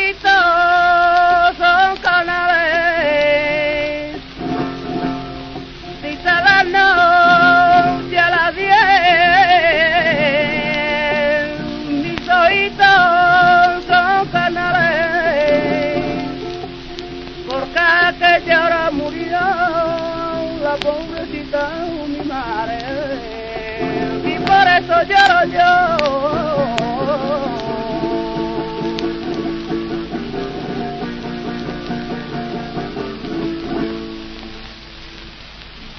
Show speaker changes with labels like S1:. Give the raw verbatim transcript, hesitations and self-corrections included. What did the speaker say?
S1: oídos son canales. Dice la noche a las diez, mis oídos son canales, porque aquella hora murió la pobrecita mi madre, y por eso lloro yo.